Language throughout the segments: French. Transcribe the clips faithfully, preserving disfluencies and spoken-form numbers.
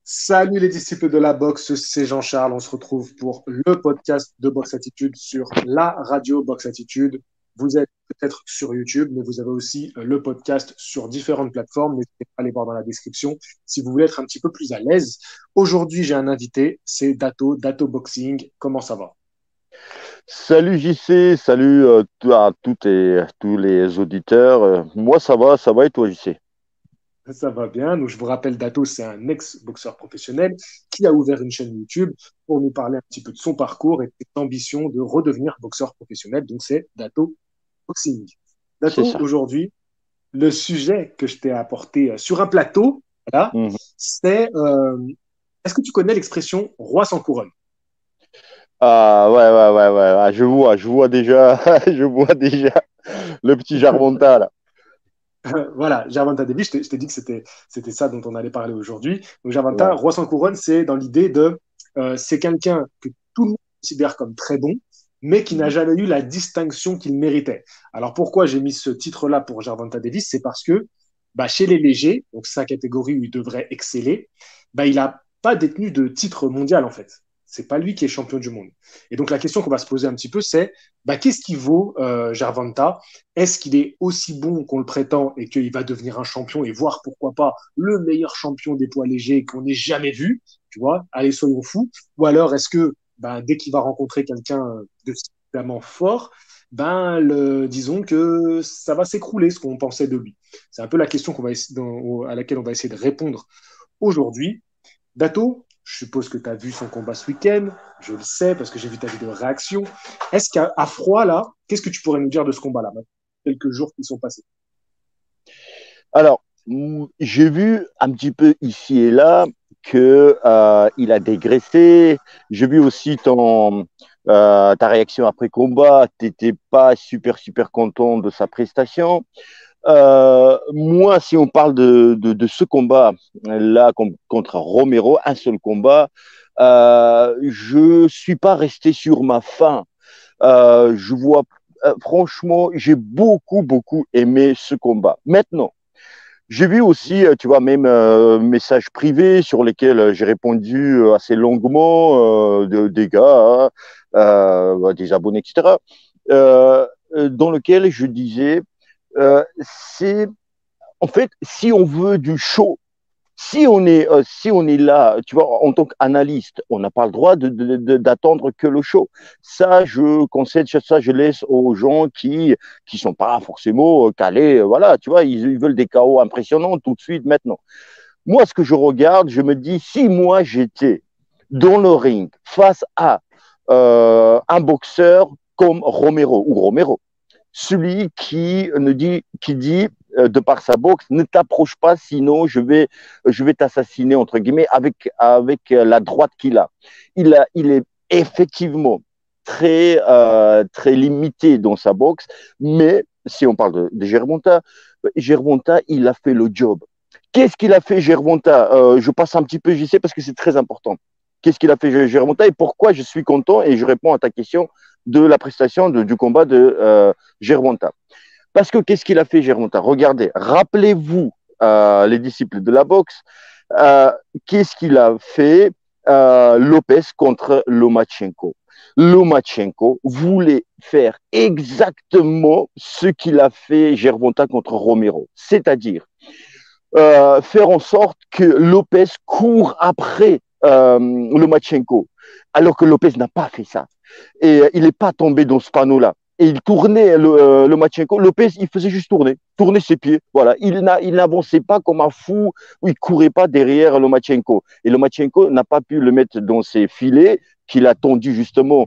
Salut les disciples de la boxe, c'est Jean-Charles. On se retrouve pour le podcast de Box Attitude sur la radio Box Attitude. Vous êtes peut-être sur YouTube, mais vous avez aussi le podcast sur différentes plateformes. N'hésitez pas à aller voir dans la description si vous voulez être un petit peu plus à l'aise. Aujourd'hui, j'ai un invité, c'est Dato, Dato Boxing. Comment ça va? Salut J C, salut euh, t- à toutes et tous les auditeurs. Euh, moi, ça va, ça va et toi, J C? Ça va bien. Donc, je vous rappelle, Dato, c'est un ex-boxeur professionnel qui a ouvert une chaîne YouTube pour nous parler un petit peu de son parcours et de ses ambitions de redevenir boxeur professionnel. Donc, c'est Dato Boxing. C'est Dato, ça. aujourd'hui, le sujet que je t'ai apporté euh, sur un plateau, voilà, Mhm. c'est euh, est-ce que tu connais l'expression roi sans couronne? Ah ouais, ouais, ouais, ouais, ah, je vois, je vois déjà, je vois déjà le petit Jarmonta là. Voilà, Gervonta Davis, je t'ai je t'ai dit que c'était c'était ça dont on allait parler aujourd'hui. Donc, Gervonta, Ouais. roi sans couronne, c'est dans l'idée de euh, c'est quelqu'un que tout le monde considère comme très bon, mais qui n'a Mhm. jamais eu la distinction qu'il méritait. Alors pourquoi j'ai mis ce titre-là pour Gervonta Davis? C'est parce que bah, chez les légers, donc sa catégorie où il devrait exceller, bah, il n'a pas détenu de titre mondial en fait. C'est pas lui qui est champion du monde. Et donc la question qu'on va se poser un petit peu, c'est bah, qu'est-ce qui vaut euh, Gervonta? Est-ce qu'il est aussi bon qu'on le prétend et qu'il va devenir un champion et voir pourquoi pas le meilleur champion des poids légers qu'on ait jamais vu? Tu vois, allez, soyons fous. Ou alors est-ce que ben, dès qu'il va rencontrer quelqu'un de suffisamment fort, ben, le, disons que ça va s'écrouler ce qu'on pensait de lui. C'est un peu la question qu'on va dans, à laquelle on va essayer de répondre aujourd'hui. Dato, je suppose que tu as vu son combat ce week-end, je le sais parce que j'ai vu ta vidéo de réaction. Est-ce qu'à à froid, là, qu'est-ce que tu pourrais nous dire de ce combat-là, quelques jours qui sont passés? Alors, mm, j'ai vu un petit peu ici et là que euh, il a dégraissé. J'ai vu aussi ton euh, ta réaction après combat. T'étais pas super super content de sa prestation. Euh, moi, si on parle de, de, de ce combat-là contre Romero, un seul combat, euh, je suis pas resté sur ma faim. Euh, je vois, euh, franchement, j'ai beaucoup, beaucoup aimé ce combat. Maintenant, j'ai vu aussi, euh, tu vois, même euh, messages privés sur lesquels euh, j'ai répondu euh, assez longuement euh, de, des gars, hein, euh, des abonnés, et cetera, euh, euh, dans lequel je disais, euh, c'est en fait, si on veut du show, si on est, euh, si on est là, tu vois, en tant qu'analyste, on n'a pas le droit de, de, de, d'attendre que le show. Ça, je concède, ça, je laisse aux gens qui qui sont pas forcément euh, calés. euh, Voilà, tu vois, ils, ils veulent des K O impressionnants tout de suite, maintenant. Moi, ce que je regarde, je me dis, si moi j'étais dans le ring face à euh, un boxeur comme Romero ou Romero, celui qui ne dit, qui dit euh, de par sa boxe, ne t'approche pas, sinon je vais, je vais t'assassiner entre guillemets avec avec la droite qu'il a. Il a, il est effectivement très euh, très limité dans sa boxe, mais si on parle de, de Gervonta, Gervonta, il a fait le job. Qu'est-ce qu'il a fait Gervonta? euh, Je passe un petit peu, j'y sais parce que c'est très important. Qu'est-ce qu'il a fait Gervonta et pourquoi je suis content et je réponds à ta question de la prestation de, du combat de euh, Gervonta. Parce que qu'est-ce qu'il a fait Gervonta? Regardez, rappelez-vous euh, les disciples de la boxe, euh, qu'est-ce qu'il a fait euh, Lopez contre Lomachenko? Lomachenko voulait faire exactement ce qu'il a fait Gervonta contre Romero, c'est-à-dire euh, faire en sorte que Lopez court après euh, Lomachenko, alors que Lopez n'a pas fait ça. Et euh, il n'est pas tombé dans ce panneau-là. Et il tournait le, euh, Lomachenko. Lopez, il faisait juste tourner, tourner ses pieds. Voilà. Il, n'a, il n'avançait pas comme un fou, ou il courait pas derrière Lomachenko. Et Lomachenko n'a pas pu le mettre dans ses filets qu'il a tendu justement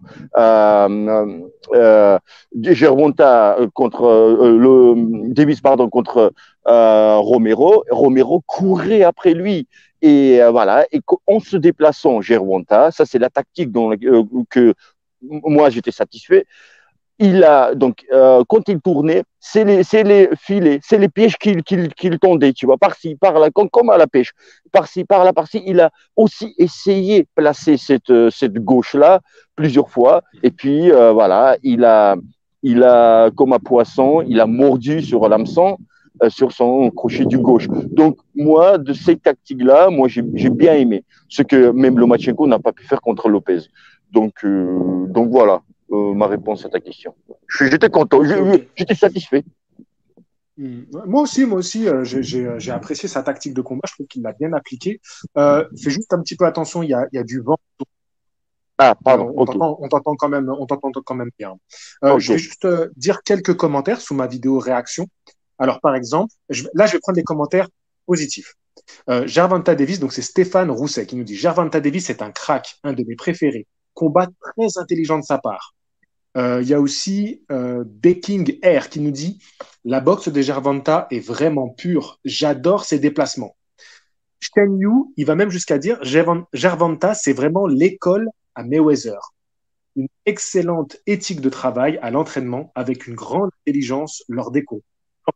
euh, euh, Gervonta contre euh, le Davis pardon contre euh, Romero. Romero courait après lui et euh, voilà. Et en se déplaçant, Gervonta, ça c'est la tactique dont, euh, que moi j'étais satisfait. Il a donc euh, quand il tournait, c'est les, c'est les filets, c'est les pièges qu'il, qu'il, qu'il tendait, tu vois, par-ci, par-là, comme, comme à la pêche, par-ci, par-là, par-ci. Il a aussi essayé de placer cette, cette gauche-là plusieurs fois, et puis euh, voilà, il a, il a, comme un poisson, il a mordu sur l'hameçon. euh, sur son crochet du gauche. Donc, moi, de ces tactiques-là, moi, j'ai, j'ai bien aimé. Ce que même Lomachenko n'a pas pu faire contre Lopez. Donc, euh, donc voilà euh, ma réponse à ta question. J'étais content, Ok, ok. j'étais satisfait. Hmm. Moi aussi, moi aussi, euh, j'ai j'ai- j'ai apprécié sa tactique de combat. Je trouve qu'il l'a bien appliquée. Euh, fais juste un petit peu attention, il y a, il y a du vent. Ah, Euh, pardon, on ok. t'entend, on t'entend quand même, on t'entend quand même bien. Euh, je vais Ok. juste euh, dire quelques commentaires sous ma vidéo réaction. Alors, par exemple, je- là, je vais prendre des commentaires positifs. Euh, Gervonta Davis, donc c'est Stéphane Rousset qui nous dit Gervonta Davis est un crack, un de mes préférés. Combat très intelligent de sa part. Euh, Il y a aussi euh, Baking Air qui nous dit la boxe de Gervonta est vraiment pure. J'adore ses déplacements. Shen Yu, il va même jusqu'à dire Gervonta, c'est vraiment l'école à Mayweather. Une excellente éthique de travail à l'entraînement avec une grande intelligence lors des cours.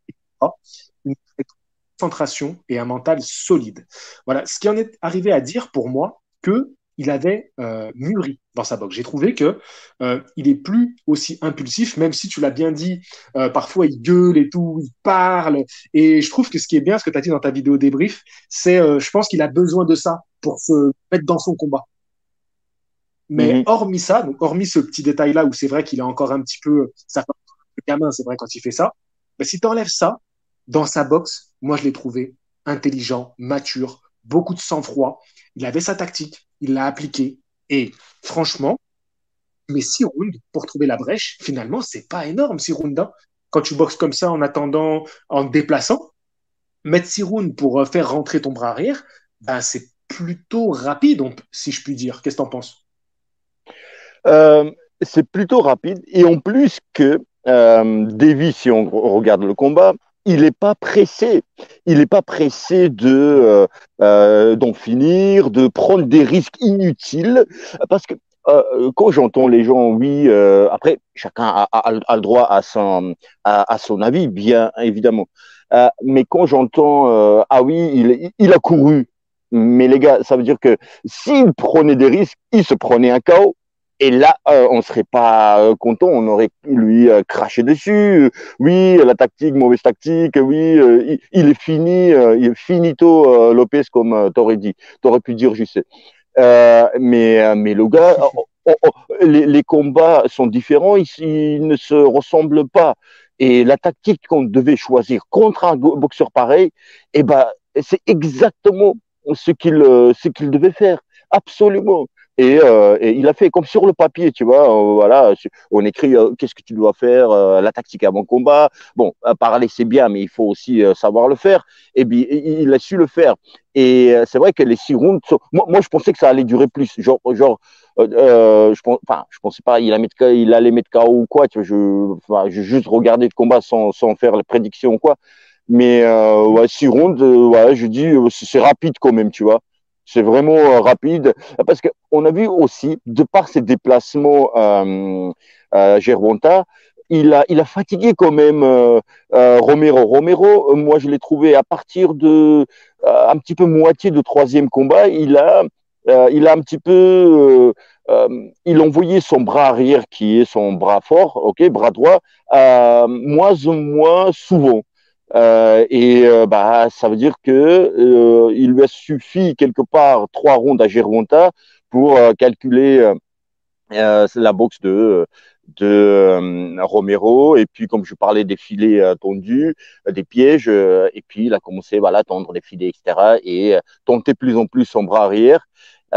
Une concentration et un mental solide. Voilà, ce qui en est arrivé à dire pour moi que il avait euh, mûri dans sa boxe. J'ai trouvé que euh, il est plus aussi impulsif, même si tu l'as bien dit, euh, parfois il gueule et tout, il parle. Et je trouve que ce qui est bien, ce que tu as dit dans ta vidéo débrief, c'est, euh, je pense qu'il a besoin de ça pour se mettre dans son combat. Mais Mhm. hormis ça, donc hormis ce petit détail-là où c'est vrai qu'il a encore un petit peu, ça fait un peu gamin, c'est vrai quand il fait ça. Mais si tu enlèves ça, dans sa boxe, moi je l'ai trouvé intelligent, mature, beaucoup de sang-froid. Il avait sa tactique, il l'a appliquée. Et franchement, mais six rounds pour trouver la brèche, finalement, c'est pas énorme, six rounds. Hein. Quand tu boxes comme ça en attendant, en te déplaçant, mettre six rounds pour euh, faire rentrer ton bras arrière, ben, c'est plutôt rapide, on- si je puis dire. Qu'est-ce que t'en penses? Euh, c'est plutôt rapide. Et en plus que euh, Davy, si on regarde le combat, il n'est pas pressé. Il n'est pas pressé de euh, euh, d'en finir, de prendre des risques inutiles. Parce que euh, quand j'entends les gens, oui, euh, après, chacun a, a, a le droit à son, à, à son avis, bien évidemment. Euh, mais quand j'entends, euh, ah oui, il, il a couru. Mais les gars, ça veut dire que s'il prenait des risques, il se prenait un K O. Et là, euh, on serait pas euh, content, on aurait lui euh, craché dessus. Oui, la tactique, mauvaise tactique. Oui, euh, il, il, est fini, euh, il est finito euh, Lopez comme euh, t'aurais dit, t'aurais pu dire, je sais. Euh, mais euh, mais le gars, oh, oh, oh, les, les combats sont différents, ils, ils ne se ressemblent pas. Et la tactique qu'on devait choisir contre un boxeur pareil, eh ben, c'est exactement ce qu'il euh, ce qu'il devait faire, absolument. Et, euh, et, il a fait comme sur le papier, tu vois. Euh, voilà, on écrit euh, qu'est-ce que tu dois faire, euh, la tactique avant combat. Bon, euh, parler c'est bien, mais il faut aussi euh, savoir le faire. Et bien, il a su le faire. Et euh, c'est vrai que les six rounds, sont... moi, moi, je pensais que ça allait durer plus. Genre, genre euh, euh, je pense, enfin, je pensais pas, il, a mettre, il allait mettre K O ou quoi. Tu vois, je, enfin, j'ai juste regardé le combat sans, sans faire les prédictions ou quoi. Mais euh, ouais, six rounds, euh, ouais, je dis, euh, c'est rapide quand même, tu vois. C'est vraiment euh, rapide. Parce qu'on a vu aussi, de par ses déplacements, euh, euh, Gervonta, il a, il a fatigué quand même euh, euh, Romero. Romero, euh, moi, je l'ai trouvé à partir de euh, un petit peu moitié de troisième combat, il a, euh, il a un petit peu, euh, euh, il envoyait son bras arrière, qui est son bras fort, ok, bras droit, euh, moins ou moins souvent. Euh, et euh, bah, ça veut dire que euh, il lui a suffi quelque part trois rondes à Gervonta pour euh, calculer euh, euh, la boxe de de euh, Romero. Et puis, comme je parlais des filets euh, tendus, euh, des pièges, euh, et puis il a commencé voilà, à tendre les filets, et cetera. Et euh, tenter plus en plus son bras arrière,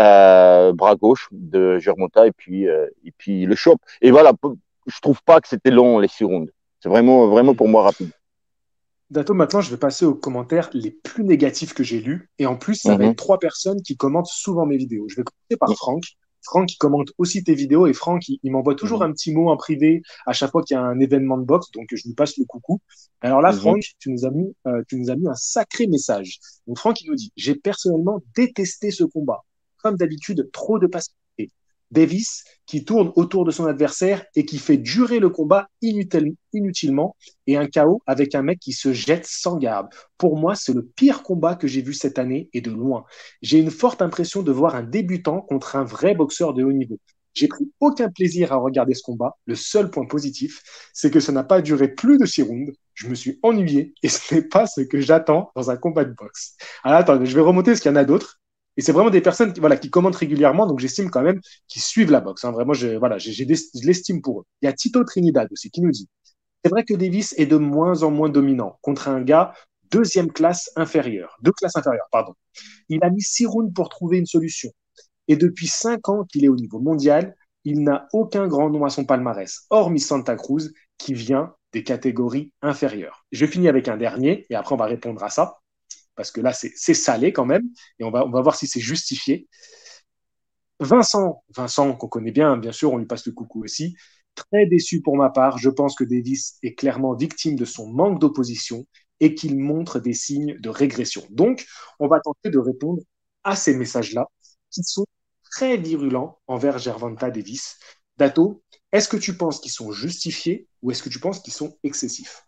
euh, bras gauche de Germonta, et puis, euh, et puis le chope. Et voilà, je trouve pas que c'était long, les six rounds. C'est vraiment, vraiment pour moi rapide. Dato, maintenant, je vais passer aux commentaires les plus négatifs que j'ai lus. Et en plus, ça va Mm être trois personnes qui commentent souvent mes vidéos. Je vais commencer par Franck. Franck, il commente aussi tes vidéos. Et Franck, il, il m'envoie toujours -hmm. un petit mot en privé à chaque fois qu'il y a un événement de boxe. Donc, je lui passe le coucou. Alors là, Mm -hmm. Franck, tu nous as mis, euh, tu nous as mis un sacré message. Donc, Franck, il nous dit, j'ai personnellement détesté ce combat. Comme d'habitude, trop de passivité. Davis qui tourne autour de son adversaire et qui fait durer le combat inutil, inutilement et un K O avec un mec qui se jette sans garde. Pour moi, c'est le pire combat que j'ai vu cette année et de loin. J'ai une forte impression de voir un débutant contre un vrai boxeur de haut niveau. J'ai pris aucun plaisir à regarder ce combat. Le seul point positif, c'est que ça n'a pas duré plus de six rounds. Je me suis ennuyé et ce n'est pas ce que j'attends dans un combat de boxe. Alors attends, je vais remonter parce qu'il y en a d'autres. Et c'est vraiment des personnes qui, voilà, qui commentent régulièrement, donc j'estime quand même qu'ils suivent la boxe. Hein. Vraiment, je, voilà, j'ai, j'ai des, je l'estime pour eux. Il y a Tito Trinidad aussi qui nous dit c'est vrai que Davis est de moins en moins dominant contre un gars deuxième classe inférieure, deux classes inférieures, pardon. Il a mis six rounds pour trouver une solution. Et depuis cinq ans qu'il est au niveau mondial, il n'a aucun grand nom à son palmarès, hormis Santa Cruz, qui vient des catégories inférieures. Je finis avec un dernier, et après on va répondre à ça, parce que là c'est, c'est salé quand même, et on va, on va voir si c'est justifié. Vincent, Vincent qu'on connaît bien, bien sûr, on lui passe le coucou aussi. Très déçu pour ma part, je pense que Davis est clairement victime de son manque d'opposition et qu'il montre des signes de régression. Donc, on va tenter de répondre à ces messages-là qui sont très virulents envers Gervonta Davis. Dato, est-ce que tu penses qu'ils sont justifiés ou est-ce que tu penses qu'ils sont excessifs?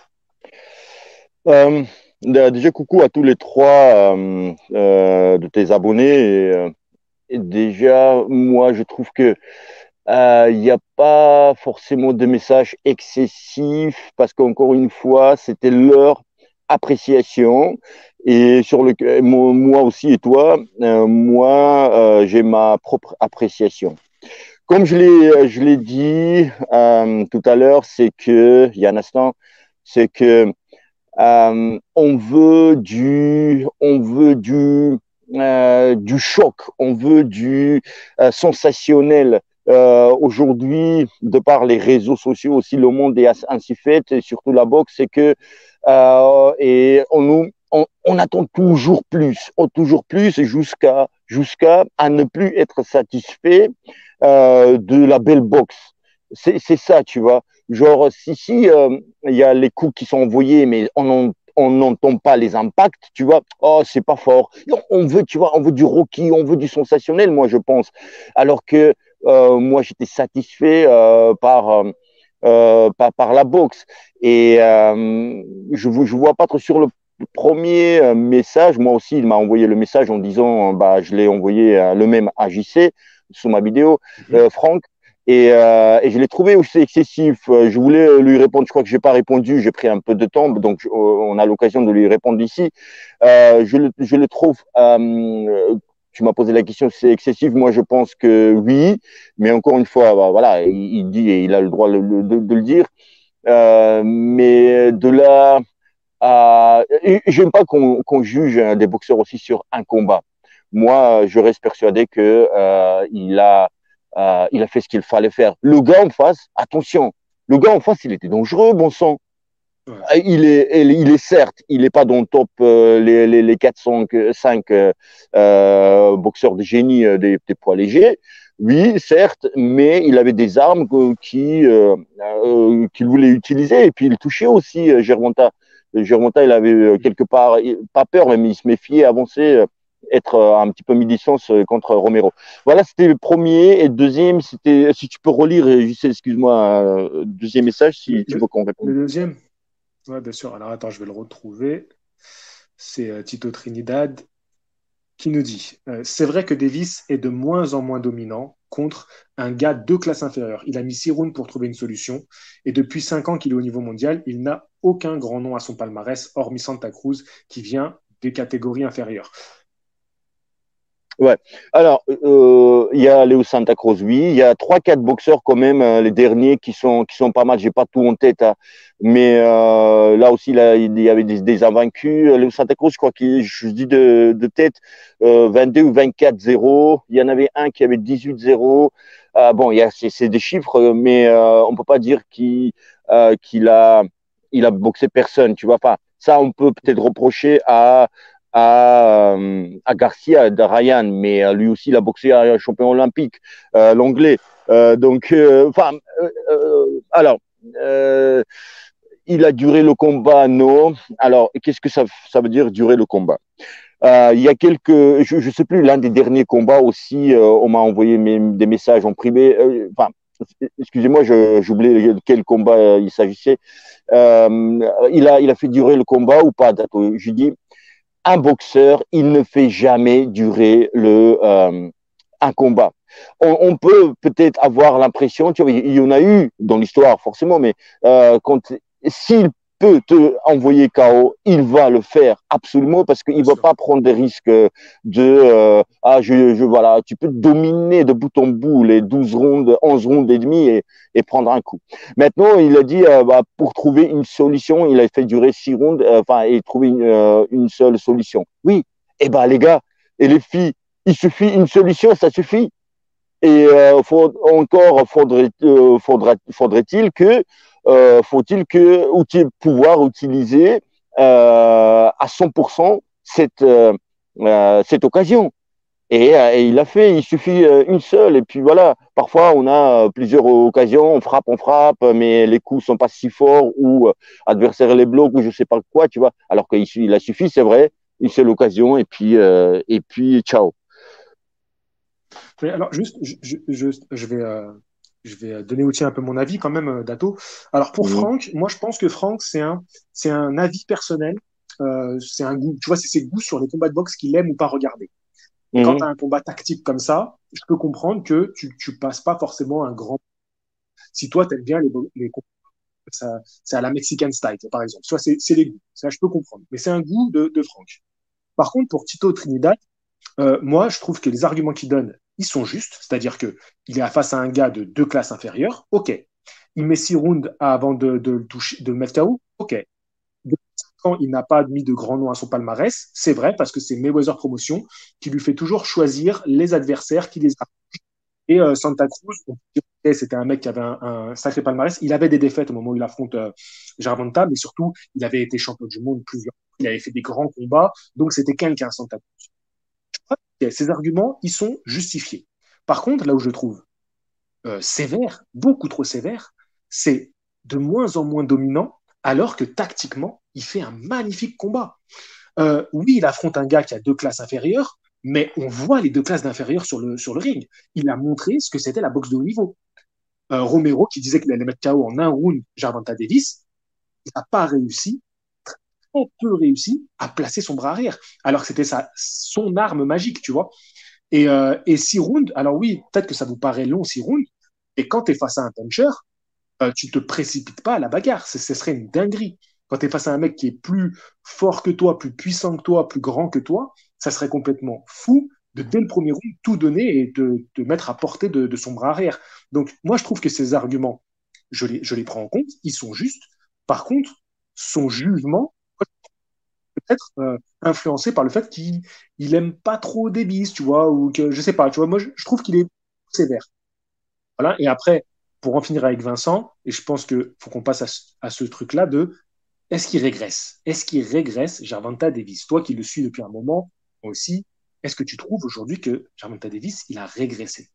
Euh, déjà, coucou à tous les trois euh, euh, de tes abonnés. Et, euh, et déjà, moi, je trouve que il euh, n'y a pas forcément de messages excessifs parce qu'encore une fois, c'était leur appréciation et sur le moi aussi et toi, euh, moi euh, j'ai ma propre appréciation. Comme je l'ai je l'ai dit euh, tout à l'heure, c'est que il y a un instant, c'est que euh, on veut du on veut du euh, du choc, on veut du euh, sensationnel. Euh, aujourd'hui, de par les réseaux sociaux aussi, le monde est ainsi fait, et surtout la boxe, c'est que euh, et on nous on, on attend toujours plus, toujours plus, jusqu'à jusqu'à à ne plus être satisfait euh, de la belle boxe. C'est c'est ça, tu vois. Genre si si euh, il y a les coups qui sont envoyés, mais on en on n'entend pas les impacts, tu vois. Oh, c'est pas fort. On veut, tu vois, on veut du Rocky, on veut du sensationnel, moi, je pense. Alors que euh, moi, j'étais satisfait euh, par, euh, par par la boxe. Et euh, je je vois pas trop sur le premier message. Moi aussi, il m'a envoyé le message en disant, bah, je l'ai envoyé euh, le même à J C sous ma vidéo, euh, Franck. Et, euh, et je l'ai trouvé aussi excessif. Je voulais lui répondre, je crois que j'ai pas répondu, j'ai pris un peu de temps, donc je, on a l'occasion de lui répondre ici. Euh, je, le, je le trouve, euh, tu m'as posé la question si c'est excessif, moi je pense que oui, mais encore une fois, bah, voilà, il, il dit et il a le droit de, de, de le dire. Euh, mais de là à... J'aime pas qu'on qu'on juge des boxeurs aussi sur un combat. Moi, je reste persuadé que euh, il a euh, il a fait ce qu'il fallait faire. Le gars en face, attention, le gars en face, il était dangereux, bon sang. Ouais. Il est, il est certes, il n'est pas dans le top euh, les, les, les quatre cent cinq euh, euh, boxeurs de génie euh, des, des poids légers. Oui, certes, mais il avait des armes euh, qui euh, euh, qu'il voulait utiliser et puis il touchait aussi euh, Gervonta. Gervonta, il avait euh, quelque part pas peur, mais il se méfiait, avancer. Euh, être un petit peu mi-distance contre Romero. Voilà, c'était le premier. Et le deuxième, c'était, si tu peux relire, je sais, excuse-moi, deuxième message, si le, tu veux qu'on réponde. Le deuxième? Oui, bien sûr. Alors attends, je vais le retrouver. C'est euh, Tito Trinidad qui nous dit euh, c'est vrai que Davis est de moins en moins dominant contre un gars deux classes inférieures. Il a mis six rounds pour trouver une solution. Et depuis cinq ans qu'il est au niveau mondial, il n'a aucun grand nom à son palmarès, hormis Santa Cruz, qui vient des catégories inférieures. Ouais. Alors, euh, il y a Léo Santa Cruz, oui. Il y a trois, quatre boxeurs quand même, euh, les derniers qui sont qui sont pas mal. J'ai pas tout en tête, hein. Mais euh, là aussi, là, il y avait des, des invaincus. Léo Santa Cruz, je crois qu'il, je dis de, de tête, euh, vingt-deux ou vingt-quatre zéro. Il y en avait un qui avait dix-huit zéro. Euh, bon, il y a c'est, c'est des chiffres, mais euh, on peut pas dire qu'il euh, qu'il a il a boxé personne. Tu vois, enfin, ça, on peut peut-être reprocher à À, à Garcia de Ryan, mais lui aussi il a boxé à un champion olympique, euh, l'anglais. Euh, donc, enfin, euh, euh, alors, euh, il a duré le combat, non. Alors, qu'est-ce que ça, ça veut dire durer le combat? Euh, il y a quelques, je, je sais plus, l'un des derniers combats aussi, euh, on m'a envoyé mes, des messages en privé. Euh, enfin, excusez-moi, j'oublie quel combat il s'agissait. Euh, il a, il a fait durer le combat ou pas? Je dis. Un boxeur, il ne fait jamais durer le, euh, un combat. On, on peut peut-être avoir l'impression, tu vois, il y en a eu dans l'histoire forcément, mais euh, quand s'il peut te envoyer K O, il va le faire absolument parce qu'il bien va sûr. pas prendre des risques de euh, ah je, je voilà, tu peux dominer de bout en bout les douze rondes, onze rondes et demi et, et prendre un coup. Maintenant, il a dit euh, bah, pour trouver une solution, il a fait durer six rondes, euh, enfin et trouver une, euh, une seule solution. Oui, et ben les gars et les filles, il suffit une solution, ça suffit. Et euh, faut, encore faudrait, euh, faudrait, faudrait-il que euh, faut-il que outil, pouvoir utiliser euh, à cent pour cent cette euh, euh, cette occasion. Et, euh, et il l'a fait. Il suffit euh, une seule. Et puis voilà. Parfois on a euh, plusieurs occasions. On frappe, on frappe, mais les coups sont pas si forts ou euh, adversaire les bloque ou je sais pas quoi. Tu vois. Alors qu'il il a suffi, c'est vrai, une seule occasion. Et puis euh, et puis ciao. Mais alors, juste, je, je, je, je vais, euh, je vais donner aussi un peu mon avis quand même, euh, Dato. Alors, pour Mmh. Franck, moi, je pense que Franck, c'est un, c'est un avis personnel. Euh, c'est un goût, tu vois, c'est ses goûts sur les combats de boxe qu'il aime ou pas regarder. Et quand tu Mmh. as un combat tactique comme ça, je peux comprendre que tu, tu passes pas forcément un grand. Si toi, t'aimes bien les, les combats, ça, c'est à la Mexican style, par exemple. Soit c'est, c'est les goûts. Ça, je peux comprendre. Mais c'est un goût de, de Franck. Par contre, pour Tito Trinidad, euh, moi, je trouve que les arguments qu'il donne, ils sont justes. C'est-à-dire que il est face à un gars de deux classes inférieures. OK. Il met six rounds avant de, de, le toucher, de le mettre K O. OK. Depuis cinq ans, il n'a pas mis de grand nom à son palmarès. C'est vrai, parce que c'est Mayweather Promotion qui lui fait toujours choisir les adversaires qui les a. Et euh, Santa Cruz, c'était un mec qui avait un, un, sacré palmarès. Il avait des défaites au moment où il affronte euh, Gervonta, mais surtout, il avait été champion du monde plusieurs fois. Il avait fait des grands combats. Donc, c'était quelqu'un, Santa Cruz. Okay, ces arguments, ils sont justifiés. Par contre, là où je trouve euh, sévère, beaucoup trop sévère, c'est de moins en moins dominant, alors que tactiquement, il fait un magnifique combat. Euh, oui, il affronte un gars qui a deux classes inférieures, mais on voit les deux classes d'inférieur sur le, sur le ring. Il a montré ce que c'était la boxe de haut niveau. Euh, Romero, qui disait qu'il allait mettre K O en un round Gervonta Davis, il n'a pas réussi, très peu réussi, à placer son bras arrière, alors que c'était sa, son arme magique, tu vois. Et, euh, et six rounds, alors oui, peut-être que ça vous paraît long, six rounds, et quand tu es face à un puncher, euh, tu ne te précipites pas à la bagarre. Ce serait une dinguerie. Quand tu es face à un mec qui est plus fort que toi, plus puissant que toi, plus grand que toi, ça serait complètement fou de, dès le premier round, tout donner et de te mettre à portée de, de son bras arrière. Donc, moi, je trouve que ces arguments, je les, je les prends en compte, ils sont justes. Par contre, son jugement peut être euh, influencé par le fait qu'il il aime pas trop Davis, tu vois, ou que, je sais pas, tu vois, moi, je, je trouve qu'il est sévère. Voilà. Et après, pour en finir avec Vincent, et je pense qu'il faut qu'on passe à ce, à ce truc-là de est-ce qu'il régresse? Est-ce qu'il régresse Gervonta Davis? Toi qui le suis depuis un moment moi aussi, est-ce que tu trouves aujourd'hui que Gervonta Davis, il a régressé?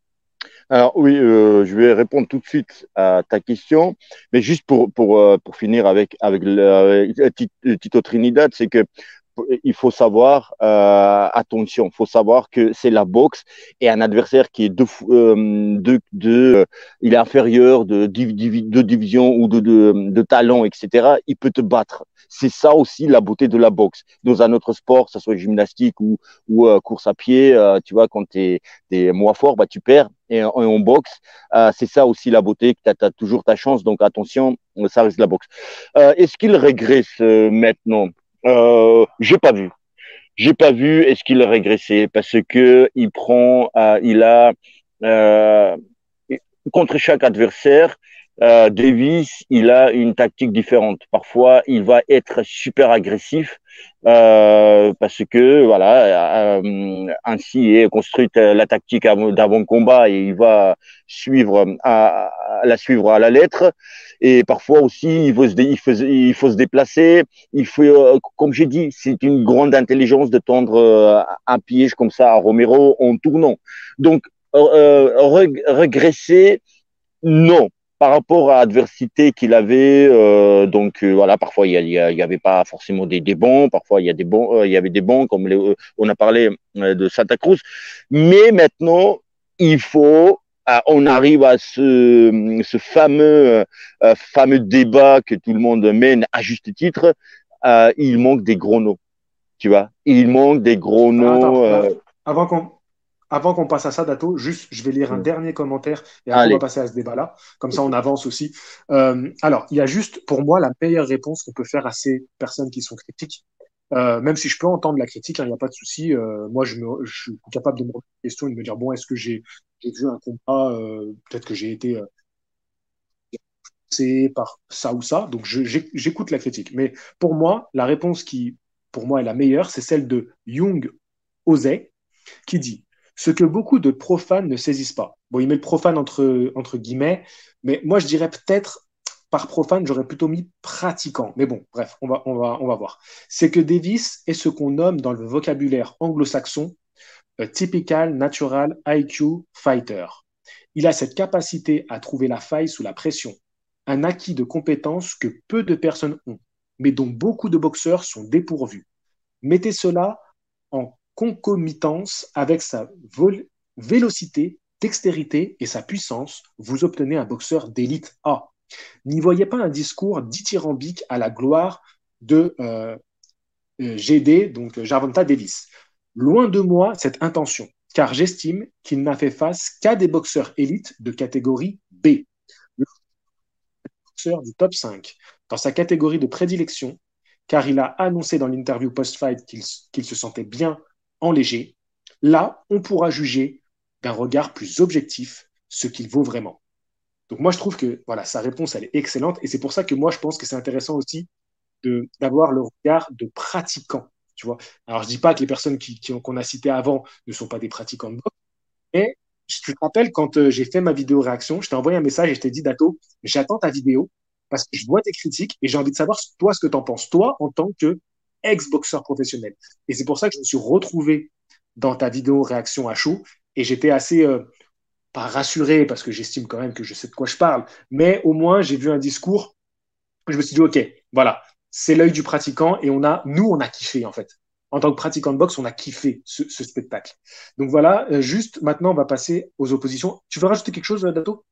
Alors oui, euh, je vais répondre tout de suite à ta question, mais juste pour pour euh, pour finir avec avec le, avec Tito Trinidad, c'est que il faut savoir euh, attention, faut savoir que c'est la boxe et un adversaire qui est deux euh, de de il est inférieur de de division ou de, de de talent, et cetera. Il peut te battre. C'est ça aussi la beauté de la boxe. Dans un autre sport, que ce soit gymnastique ou ou euh, course à pied, euh, tu vois, quand t'es t'es moins fort, bah tu perds. Et en, en boxe, euh, c'est ça aussi la beauté, que tu as toujours ta chance. Donc attention, ça reste la boxe. Euh, est-ce qu'il régresse euh, maintenant? Euh, j'ai pas vu. J'ai pas vu. Est-ce qu'il a régressé parce que il prend, euh, il a euh, contre chaque adversaire, euh, Davis, il a une tactique différente. Parfois, il va être super agressif euh, parce que voilà, euh, ainsi est construite la tactique d'avant combat et il va suivre à, à la suivre à la lettre. Et parfois aussi, il faut se, il faut, il faut se déplacer. Il faut, euh, comme j'ai dit, c'est une grande intelligence de tendre euh, un piège comme ça à Romero en tournant. Donc euh, reg régresser, non. Par rapport à l'adversité qu'il avait, euh, donc euh, voilà, parfois il y, a, il y avait pas forcément des, des bons, parfois il y a des bons, euh, il y avait des bons comme les, euh, on a parlé euh, de Santa Cruz, mais maintenant il faut, euh, on arrive à ce, ce fameux, euh, fameux débat que tout le monde mène à juste titre. Euh, il manque des gros noms, tu vois, il manque des gros Alors, attends, noms. euh, Euh, avant qu'on avant qu'on passe à ça, Dato, juste, je vais lire un Mm. dernier commentaire et après on va Allez. passer à ce débat-là. Comme ça, Ok. on avance aussi. Euh, alors, il y a juste, pour moi, la meilleure réponse qu'on peut faire à ces personnes qui sont critiques. Euh, même si je peux entendre la critique, hein, il n'y a pas de souci. Euh, moi, je, me, je suis capable de me remettre en question et de me dire, bon, est-ce que j'ai j'ai vu un combat, euh, peut-être que j'ai été euh, c'est par ça ou ça. Donc, je- j'ai- j'écoute la critique. Mais pour moi, la réponse qui, pour moi, est la meilleure, c'est celle de Young Ozei, qui dit ce que beaucoup de profanes ne saisissent pas. Bon, il met le profane entre, entre guillemets, mais moi, je dirais peut-être, par profane, j'aurais plutôt mis pratiquant. Mais bon, bref, on va, on va, on va voir. C'est que Davis est ce qu'on nomme dans le vocabulaire anglo-saxon a typical natural I Q fighter. Il a cette capacité à trouver la faille sous la pression, un acquis de compétences que peu de personnes ont, mais dont beaucoup de boxeurs sont dépourvus. Mettez cela en concomitance avec sa vol- vélocité, dextérité et sa puissance, vous obtenez un boxeur d'élite A. N'y voyez pas un discours dithyrambique à la gloire de euh, euh, G D, donc euh, Gervonta Davis. Loin de moi cette intention, car j'estime qu'il n'a fait face qu'à des boxeurs élites de catégorie B. Le boxeur du top cinq, dans sa catégorie de prédilection, car il a annoncé dans l'interview post-fight qu'il qu'il se sentait bien en léger. Là, on pourra juger d'un regard plus objectif ce qu'il vaut vraiment. Donc moi, je trouve que voilà, sa réponse, elle est excellente. Et c'est pour ça que moi, je pense que c'est intéressant aussi de, d'avoir le regard de pratiquants. Tu vois. Alors, je dis pas que les personnes qui, qui, qu'on a citées avant ne sont pas des pratiquants de boxe, mais je te rappelle, quand euh, j'ai fait ma vidéo réaction, je t'ai envoyé un message et je t'ai dit, Dato, j'attends ta vidéo parce que je vois tes critiques et j'ai envie de savoir, toi, ce que tu en penses, toi, en tant que ex-boxeur professionnel. Et c'est pour ça que je me suis retrouvé dans ta vidéo réaction à chaud et j'étais assez, euh, pas rassuré parce que j'estime quand même que je sais de quoi je parle, mais au moins, j'ai vu un discours je me suis dit, OK, voilà, c'est l'œil du pratiquant et on a, nous, on a kiffé en fait. En tant que pratiquant de boxe, on a kiffé ce, ce spectacle. Donc voilà, euh, juste maintenant, on va passer aux oppositions. Tu veux rajouter quelque chose, euh, Dato?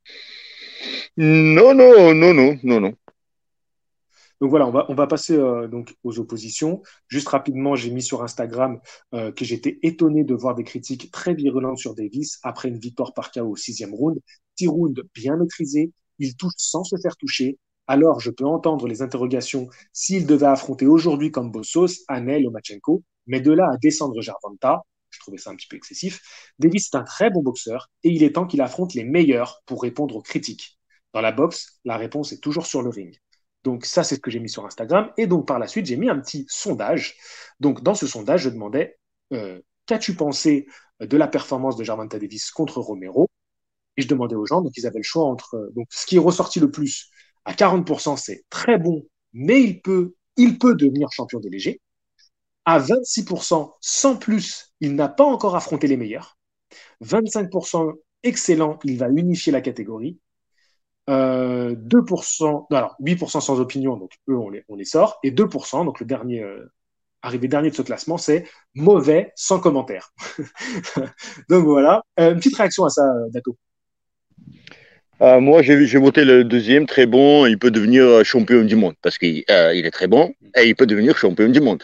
Non, non, non, non, non, non. Donc voilà, on va, on va passer euh, donc aux oppositions. Juste rapidement, j'ai mis sur Instagram euh, que j'étais étonné de voir des critiques très virulentes sur Davis après une victoire par K O au sixième round. Six rounds bien maîtrisés, il touche sans se faire toucher. Alors, je peux entendre les interrogations s'il devait affronter aujourd'hui comme Bossos, Anel, Lomachenko, mais de là à descendre Gervonta, je trouvais ça un petit peu excessif. Davis est un très bon boxeur et il est temps qu'il affronte les meilleurs pour répondre aux critiques. Dans la boxe, la réponse est toujours sur le ring. Donc ça, c'est ce que j'ai mis sur Instagram. Et donc par la suite, j'ai mis un petit sondage. Donc dans ce sondage, je demandais euh, qu'as-tu pensé de la performance de Gervonta Davis contre Romero? Et je demandais aux gens, donc ils avaient le choix entre euh, donc ce qui est ressorti le plus à quarante pour cent, c'est très bon, mais il peut il peut devenir champion des légers. À vingt-six pour cent, sans plus, il n'a pas encore affronté les meilleurs. vingt-cinq pour cent excellent, il va unifier la catégorie. Euh, deux pour cent, non, alors huit pour cent sans opinion, donc eux, on les, on les sort. Et deux pour cent, donc le dernier, euh, arrivé dernier de ce classement, c'est mauvais sans commentaire. Donc voilà. Euh, une petite réaction à ça, euh, Dato. Euh, moi, j'ai j'ai voté le deuxième, très bon. Il peut devenir euh, champion du monde parce qu'il euh, il est très bon et il peut devenir champion du monde.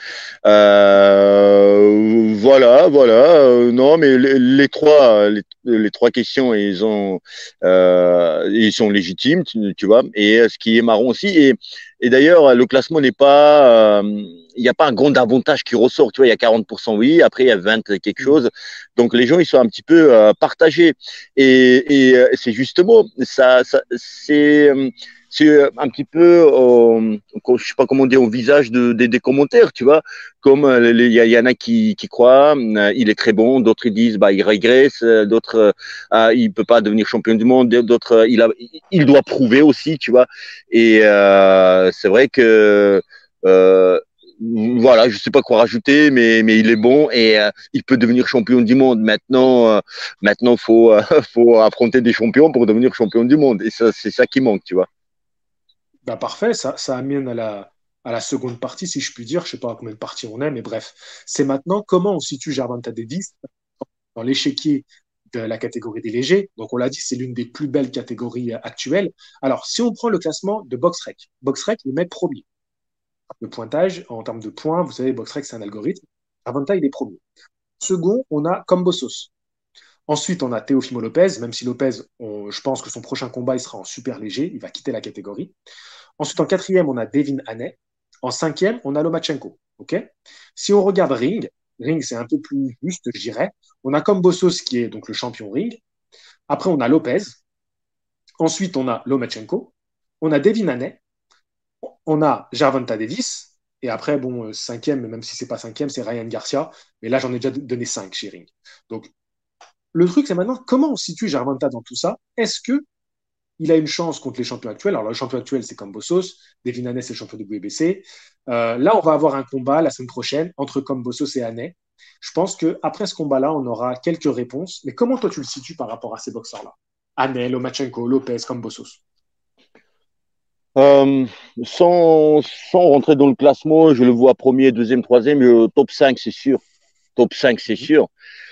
Euh, voilà, voilà. Euh, non, mais les, les trois, les, les, trois questions, ils ont, euh, ils sont légitimes, tu, tu vois. Et euh, ce qui est marrant aussi, et, et d'ailleurs, le classement n'est pas, euh, il n'y a pas un grand avantage qui ressort. Tu vois, il y a quarante pour cent oui, après il y a vingt quelque Mm. chose. Donc les gens, ils sont un petit peu euh, partagés. Et, et euh, c'est justement, ça, ça c'est euh, c'est un petit peu, euh, je sais pas comment dire, au visage de, de- des commentaires, tu vois. Comme euh, il y, y, en a qui, qui croient, euh, il est très bon, d'autres ils disent, bah il régresse, euh, d'autres, euh, ah, il peut pas devenir champion du monde, d'autres, euh, il a, il doit prouver aussi, tu vois. Et euh, c'est vrai que euh, voilà, je sais pas quoi rajouter, mais mais il est bon et euh, il peut devenir champion du monde. Maintenant, euh, maintenant faut euh, faut affronter des champions pour devenir champion du monde et ça c'est ça qui manque, tu vois. Bah, parfait, ça, ça amène à la, à la seconde partie, si je puis dire. Je sais pas combien de parties on est, mais bref. C'est maintenant comment on situe Gervonta Davis dans l'échiquier de la catégorie des légers. Donc, on l'a dit, c'est l'une des plus belles catégories euh, actuelles. Alors, si on prend le classement de BoxRec, BoxRec le met premier. Le pointage, en termes de points, vous savez, BoxRec, c'est un algorithme. Avanta, il est premier. Second, on a Kambosos. Ensuite, on a Teofimo Lopez, même si Lopez, on- je pense que son prochain combat, il sera en super léger, il va quitter la catégorie. Ensuite, en quatrième, on a Devin Haney. En cinquième, on a Lomachenko. Ok. Si on regarde Ring, Ring, c'est un peu plus juste, je dirais. On a Kambosos, qui est donc le champion Ring. Après, on a Lopez. Ensuite, on a Lomachenko. On a Devin Haney. On a Gervonta Davis. Et après, bon, euh, cinquième, même si c'est pas cinquième, c'est Ryan Garcia. Mais là, j'en ai déjà donné cinq chez Ring. Donc, le truc, c'est maintenant comment on situe Gervonta dans tout ça. Est-ce que il a une chance contre les champions actuels? Alors, le champion actuel, c'est Kambosos. Devin Haney, c'est le champion du W B C. Euh, là, on va avoir un combat la semaine prochaine entre Kambosos et Haney. Je pense qu'après ce combat-là, on aura quelques réponses. Mais comment toi, tu le situes par rapport à ces boxeurs-là? Haney, Lomachenko, Lopez, Kambosos. Euh, sans, sans rentrer dans le classement, je le vois premier, deuxième, troisième, euh, top cinq, c'est sûr. Top cinq, c'est sûr.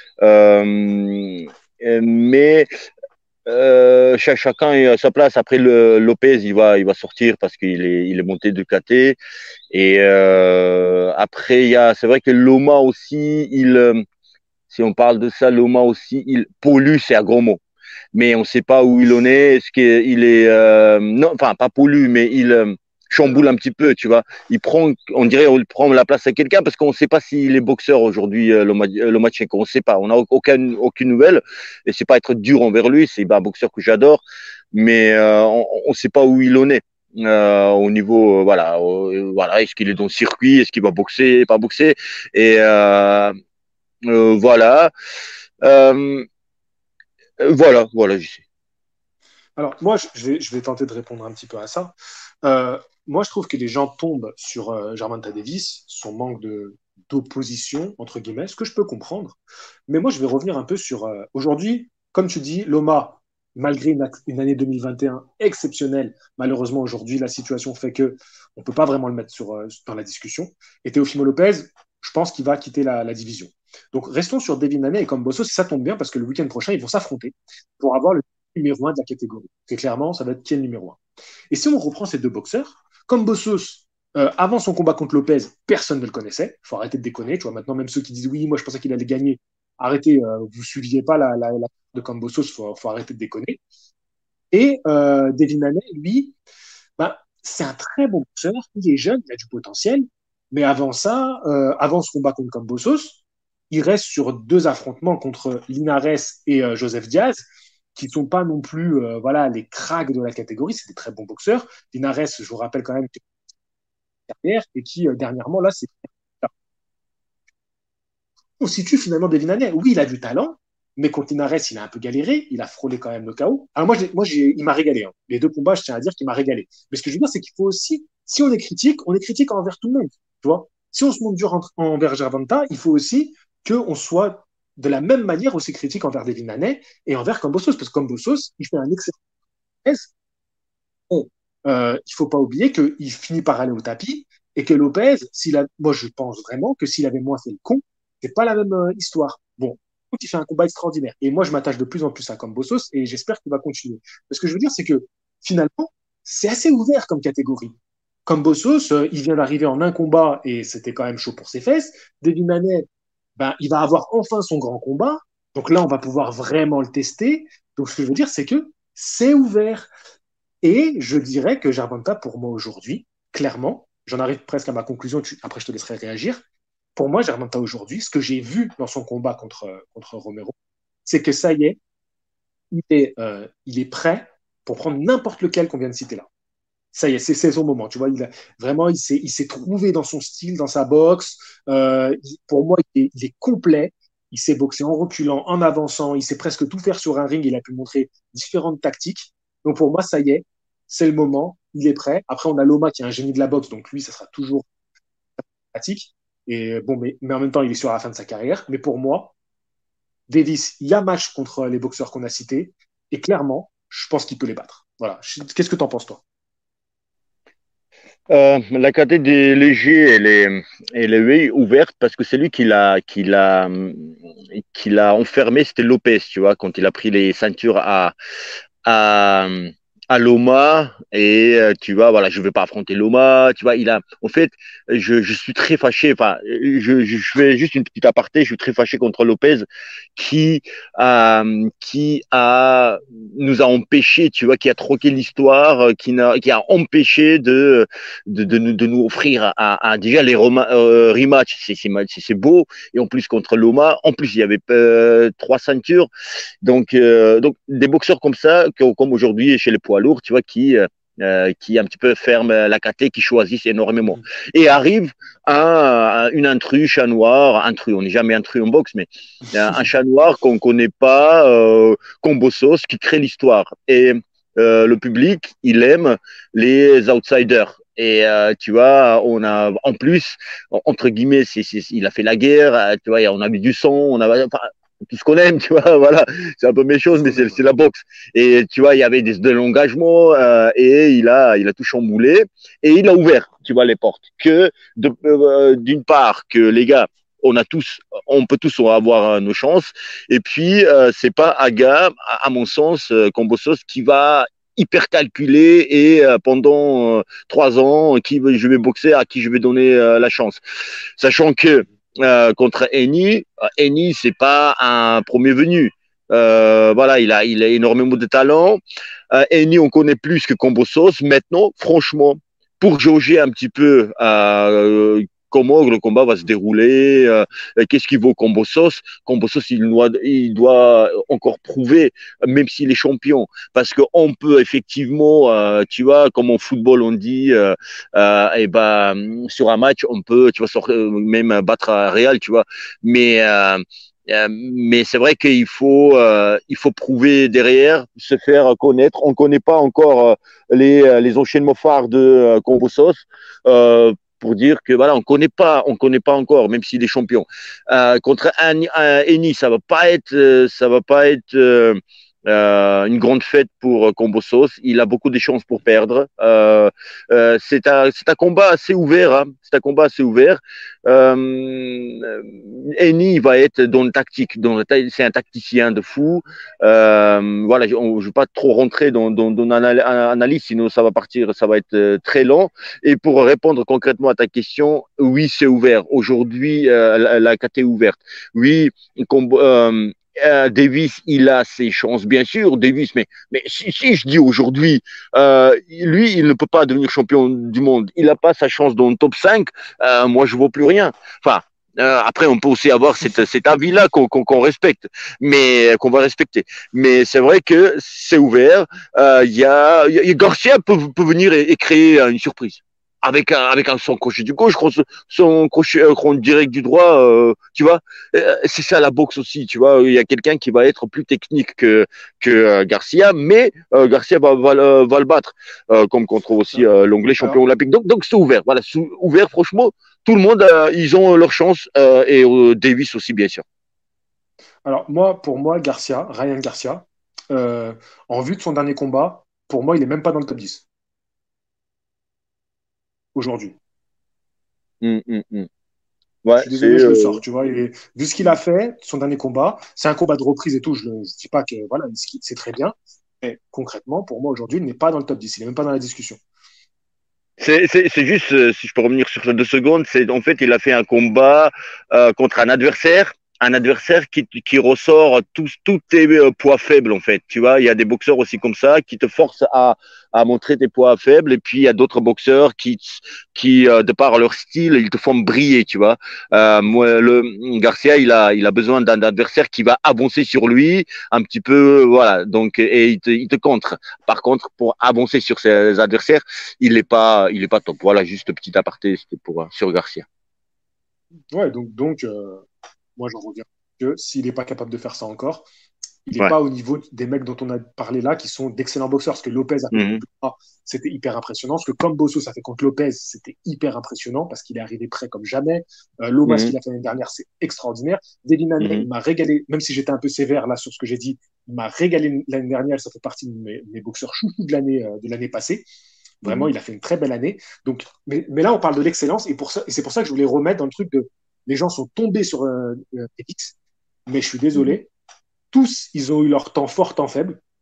Euh, euh, mais euh, ch- chacun est à sa place. Après, le, Lopez, il va, il va sortir parce qu'il est, il est monté de K T. Et euh, après, il y a, c'est vrai que Loma aussi, il, euh, si on parle de ça, Loma aussi, il pollue, c'est un gros mot. Mais on ne sait pas où il en est. Est-ce qu'il est, euh, non, enfin, pas pollue, mais il euh, chamboule un petit peu, tu vois. Il prend, on dirait, il prend la place à quelqu'un parce qu'on ne sait pas s'il est boxeur aujourd'hui, euh, Lomachenko. On ne sait pas. On n'a aucune, aucune nouvelle. Et c'est pas être dur envers lui. C'est bah, un boxeur que j'adore, mais euh, on ne sait pas où il en est. Euh, au niveau, euh, voilà, euh, voilà, est-ce qu'il est dans le circuit, est-ce qu'il va boxer, pas boxer, et euh, euh, voilà, euh, voilà, voilà, je sais. Alors, moi, je vais, je vais tenter de répondre un petit peu à ça. Euh, moi, je trouve que les gens tombent sur euh, Gervonta Davis, son manque de d'opposition, entre guillemets, ce que je peux comprendre. Mais moi, je vais revenir un peu sur euh, aujourd'hui, comme tu dis, Loma, malgré une, une année deux mille vingt et un exceptionnelle, malheureusement, aujourd'hui, la situation fait que on ne peut pas vraiment le mettre sur, euh, dans la discussion. Et Teofimo Lopez, je pense qu'il va quitter la, la division. Donc, restons sur Devin Haney et Kambosos, ça tombe bien parce que le week-end prochain, ils vont s'affronter pour avoir le numéro un de la catégorie. Très clairement, ça va être qui est le numéro un. Et si on reprend ces deux boxeurs, comme Bossos, euh, avant son combat contre Lopez, personne ne le connaissait. Il faut arrêter de déconner. Tu vois, maintenant, même ceux qui disent oui, moi je pensais qu'il allait gagner, arrêtez, euh, vous ne suiviez pas la, la, la de Kambosos, il faut, faut arrêter de déconner. Et euh, Devin Haney, lui, ben, c'est un très bon boxeur. Il est jeune, il a du potentiel. Mais avant ça, euh, avant ce combat contre Kambosos, il reste sur deux affrontements contre Linares et euh, Joseph Diaz, qui ne sont pas non plus euh, voilà, les cracks de la catégorie. C'est des très bons boxeurs. Linares, je vous rappelle quand même, carrière et qui, euh, dernièrement, là, c'est. On situe finalement Devin Haney. Oui, il a du talent, mais contre Linares, il a un peu galéré. Il a frôlé quand même le chaos. Alors, moi, moi il m'a régalé. Hein. Les deux combats, je tiens à dire qu'il m'a régalé. Mais ce que je veux dire, c'est qu'il faut aussi, si on est critique, on est critique envers tout le monde. Tu vois, si on se montre dur envers Gervonta, il faut aussi qu'on soit de la même manière aussi critique envers Devin Haney et envers Kambosos. Parce que Kambosos, il fait un excellent test. Bon, euh, il faut pas oublier qu'il finit par aller au tapis et que Lopez, s'il a, moi je pense vraiment que s'il avait moins fait le con, c'est pas la même euh, histoire. Bon, il fait un combat extraordinaire. Et moi, je m'attache de plus en plus à Kambosos et j'espère qu'il va continuer. Ce que je veux dire, c'est que finalement, c'est assez ouvert comme catégorie. Kambosos, euh, il vient d'arriver en un combat et c'était quand même chaud pour ses fesses. Devin Haney, ben, il va avoir enfin son grand combat. Donc là, on va pouvoir vraiment le tester. Donc ce que je veux dire, c'est que c'est ouvert. Et je dirais que Gervonta, pour moi aujourd'hui, clairement, j'en arrive presque à ma conclusion, tu, après je te laisserai réagir. Pour moi, Gervonta aujourd'hui, ce que j'ai vu dans son combat contre, contre Romero, c'est que ça y est, il est, euh, il est prêt pour prendre n'importe lequel qu'on vient de citer là. Ça y est, c'est, c'est son moment. Tu vois, il a, vraiment, il s'est, il s'est trouvé dans son style, dans sa boxe. Euh, il, pour moi, il est, il est complet. Il s'est boxé en reculant, en avançant. Il sait presque tout faire sur un ring. Il a pu montrer différentes tactiques. Donc pour moi, ça y est, c'est le moment. Il est prêt. Après, on a Loma qui est un génie de la boxe. Donc lui, ça sera toujours pratique. Et bon, mais, mais en même temps, il est sur la fin de sa carrière. Mais pour moi, Davis, il y a match contre les boxeurs qu'on a cités. Et clairement, je pense qu'il peut les battre. Voilà. Qu'est-ce que tu en penses, toi? Euh, la caté des légers, elle est, elle est oui, ouverte parce que c'est lui qui l'a, qui l'a, qui l'a enfermé, c'était Lopez, tu vois, quand il a pris les ceintures à, à, à Loma et euh, tu vois voilà je vais pas affronter Loma tu vois il a en fait je, je suis très fâché enfin je, je, je fais juste une petite aparté je suis très fâché contre Lopez qui euh, qui a nous a empêché tu vois qui a troqué l'histoire euh, qui n'a qui a empêché de de, de, nous, de nous offrir à, à déjà les Roma, euh, rematchs c'est c'est c'est beau et en plus contre Loma en plus il y avait euh, trois ceintures donc, euh, donc des boxeurs comme ça, que, comme aujourd'hui chez les poids lourds, tu vois, qui euh, qui un petit peu ferment la caté, qui choisissent énormément. Et arrive un, une intrus, chat noir, intrus, on n'est jamais intrus en boxe, mais un, un chat noir qu'on connaît pas, euh, Combo Sauce, qui crée l'histoire. Et euh, le public, il aime les outsiders. Et euh, tu vois, on a en plus entre guillemets, c'est, c'est, il a fait la guerre. Tu vois, on a mis du sang, on a enfin, tout ce qu'on aime, tu vois, voilà, c'est un peu mes choses, mais c'est, c'est la boxe. Et tu vois, il y avait des, de l'engagement euh, et il a, il a tout chamboulé et il a ouvert, tu vois, les portes. Que de, euh, d'une part, que les gars, on a tous, on peut tous avoir euh, nos chances. Et puis, euh, c'est pas Aga, à, à mon sens, euh, Combosos, qui va hyper calculé et euh, pendant euh, trois ans, qui je vais boxer, à qui je vais donner euh, la chance. Sachant que euh, contre Eni, Eni c'est pas un premier venu. Euh, voilà, il a, il a énormément de talent. Euh, Eni, on connaît plus que Combosos. Maintenant, franchement, pour jauger un petit peu euh, comment le combat va se dérouler, euh, qu'est-ce qu'il vaut Combosos. Combosos, il doit, il doit encore prouver, même s'il est champion, parce qu'on peut effectivement, euh, tu vois, comme en football on dit, euh, euh, et ben sur un match on peut, tu vois, sortir, même battre à Real, tu vois, mais euh, euh, mais c'est vrai qu'il faut, euh, il faut prouver derrière, se faire connaître. On ne connaît pas encore euh, les, les enchaînements phares de euh, Combosos. Euh, pour dire que voilà, on connaît pas, on connaît pas encore, même s'il est champion. Euh, contre Eni, ça va pas être, euh, ça va pas être euh, euh, une grande fête pour Combosos. Il a beaucoup de chances pour perdre. Euh, euh, c'est un, c'est un combat assez ouvert. Hein. C'est un combat assez ouvert. Euh, Eni va être dans le tactique. Dans le, c'est un tacticien de fou. Euh, voilà, je ne veux pas trop rentrer dans, dans, dans l'analyse, sinon ça va partir, ça va être très long. Et pour répondre concrètement à ta question, oui, c'est ouvert. Aujourd'hui, euh, la, la caté est ouverte. Oui, euh, euh, Davis, il a ses chances, bien sûr, Davis, mais, mais si, si je dis aujourd'hui, euh, lui, il ne peut pas devenir champion du monde, il n'a pas sa chance dans le top cinq, euh, moi, je ne vois plus rien. Enfin, euh, après, on peut aussi avoir cette, cet avis-là qu'on, qu'on, qu'on respecte, mais qu'on va respecter. Mais c'est vrai que c'est ouvert. Il euh, y, a, y a Garcia peut, peut venir et, et créer une surprise avec un, avec un son crochet du gauche, son crochet euh, direct du droit, euh, tu vois. Euh, c'est ça la boxe aussi, tu vois. Il y a quelqu'un qui va être plus technique que que euh, Garcia, mais euh, Garcia va, va, va, va le battre, euh, comme contre aussi euh, l'anglais champion Alors, olympique. Donc donc c'est ouvert, voilà, c'est ouvert. Franchement, tout le monde, euh, ils ont leur chance euh, et euh, Davis aussi bien sûr. alors moi, pour moi, Garcia, Ryan Garcia, euh, en vue de son dernier combat, pour moi, il est même pas dans le top dix aujourd'hui. Mm, mm, mm. Je Ouais, suis c'est désolé, je le euh, sors, tu vois. Et vu ce qu'il a fait, son dernier combat, c'est un combat de reprise et tout. Je ne dis pas que voilà, c'est très bien. Mais concrètement, pour moi, aujourd'hui, il n'est pas dans le top dix. Il n'est même pas dans la discussion. C'est, c'est, c'est juste, euh, si je peux revenir sur ça deux secondes, c'est en fait, il a fait un combat euh, contre un adversaire, un adversaire qui, qui ressort tous, tous tes euh, poids faibles, en fait. Tu vois, il y a des boxeurs aussi comme ça qui te forcent à, à montrer tes poids faibles, et puis il y a d'autres boxeurs qui, qui euh, de par leur style, ils te font briller, tu vois. Euh, moi, le Garcia, il a, il a besoin d'un adversaire qui va avancer sur lui un petit peu, voilà. Donc, et il te, il te contre. Par contre, pour avancer sur ses adversaires, il n'est pas, il est pas top. Voilà, juste petit aparté, c'était pour euh, sur Garcia. Ouais, donc, donc euh, moi, j'en reviens que s'il n'est pas capable de faire ça encore, il n'est Ouais. pas au niveau des mecs dont on a parlé là, qui sont d'excellents boxeurs. Ce que Lopez a fait Mm-hmm. contre Lopez, c'était hyper impressionnant. Ce que Kambosos a fait contre Lopez, c'était hyper impressionnant parce qu'il est arrivé prêt comme jamais. Euh, Lomas, ce Mm-hmm. qu'il a fait l'année dernière, c'est extraordinaire. Delinane, Mm-hmm. il m'a régalé, même si j'étais un peu sévère là sur ce que j'ai dit, il m'a régalé l'année dernière. Ça fait partie de mes, mes boxeurs chouchous de l'année euh, de l'année passée. Vraiment, Mm-hmm. il a fait une très belle année. Donc, mais, mais là, on parle de l'excellence et, pour ça, et c'est pour ça que je voulais remettre dans le truc de les gens sont tombés sur euh, euh, F X, mais je suis Mm-hmm. désolé, tous, ils ont eu leur temps fort, temps faible.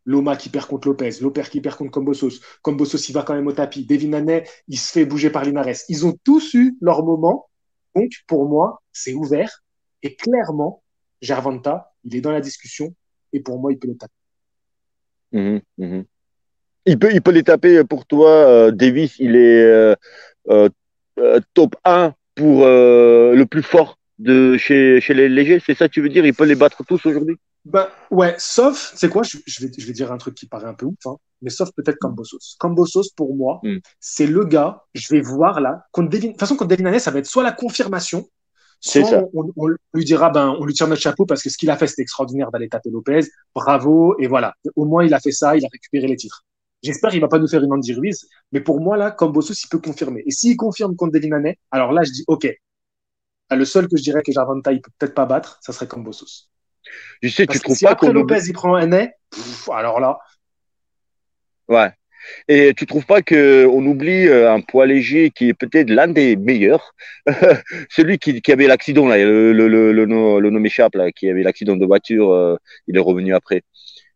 Loma qui perd contre Lopez, Lopez qui perd contre Kambosos, Kambosos il va quand même au tapis, Devin Haney il se fait bouger par Linares. Ils ont tous eu leur moment. Donc pour moi, c'est ouvert et clairement, Gervonta, il est dans la discussion et pour moi, il peut le taper. Mhm, mhm. Il peut, il peut les taper pour toi. euh, Davis, il est euh, euh, euh, top un pour euh, le plus fort de chez, chez les légers. C'est ça que tu veux dire? Il peut les battre tous aujourd'hui? Ben, ouais, sauf, c'est quoi, je, je vais, je vais dire un truc qui paraît un peu ouf, hein, mais sauf peut-être Kambosos. Kambosos, pour moi, Mm. c'est le gars, je vais voir là, contre Devin, de toute façon, contre Devin Haney, ça va être soit la confirmation, C'est soit ça. on, on- on lui dira, ben, on lui tire notre chapeau parce que ce qu'il a fait, c'était extraordinaire d'aller taper Lopez, bravo, et voilà. Au moins, il a fait ça, il a récupéré les titres. J'espère qu'il va pas nous faire une Andy Ruiz, mais pour moi, là, Kambosos, il peut confirmer. Et s'il confirme contre Devin Haney, alors là, je dis, OK, le seul que je dirais que Jarvanta, il peut peut-être pas battre, ça serait Kambosos. Tu sais, tu Parce que trouves si pas après qu'on oublie. Lopez, il prend un nez, alors là, Ouais. Et tu trouves pas que on oublie euh, un poids léger qui est peut-être l'un des meilleurs, celui qui, qui avait l'accident là, le, le, le, le, nom, le nom m'échappe là, qui avait l'accident de voiture, euh, il est revenu après.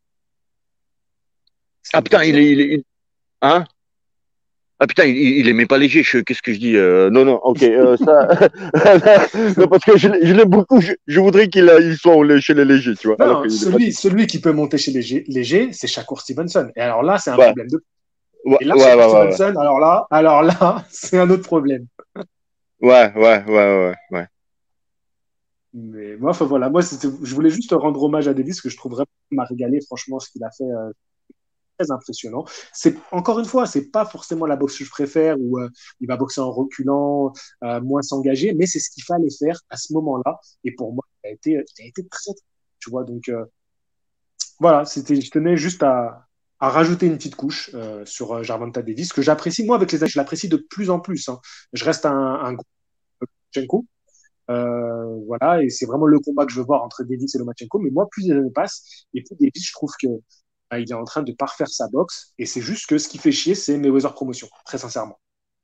c'était Ah une putain, il voiture. est, il est, hein? Ah putain, il, il est même pas léger. je- Qu'est-ce que je dis? Euh, non, non, ok, euh, ça. Non, parce que je, l'ai- je l'aime beaucoup. Je, je voudrais qu'il euh, il soit au- chez les légers, tu vois, alors Non, qu'il est pas celui, si. celui qui peut monter chez les légers, c'est Shakur Stevenson. Et alors là, c'est un Ouais, problème de. ouais, Et là, ouais, Shakur ouais, ouais, ouais, Stevenson, alors là, alors là, c'est un autre problème. ouais, ouais, ouais, ouais, ouais. Mais moi, enfin voilà, moi, c'était- je voulais juste rendre hommage à Davis, que je trouve vraiment m'a régalé, franchement, ce qu'il a fait, euh, très impressionnant. C'est encore une fois, c'est pas forcément la boxe que je préfère où euh, il va boxer en reculant, euh, moins s'engager, mais c'est ce qu'il fallait faire à ce moment-là. Et pour moi, il a été, il a été très, très, tu vois. Donc euh, voilà, c'était, je tenais juste à, à rajouter une petite couche euh, sur euh, Gervonta Davis que j'apprécie moi avec les années, je l'apprécie de plus en plus. Hein. Je reste un, un gros Lomachenko, euh, voilà, et c'est vraiment le combat que je veux voir entre Davis et Lomachenko. Mais moi, plus les années passent, et plus Davis, je trouve que bah, il est en train de parfaire sa boxe. Et c'est juste que ce qui fait chier, c'est Mayweather Promotion, très sincèrement.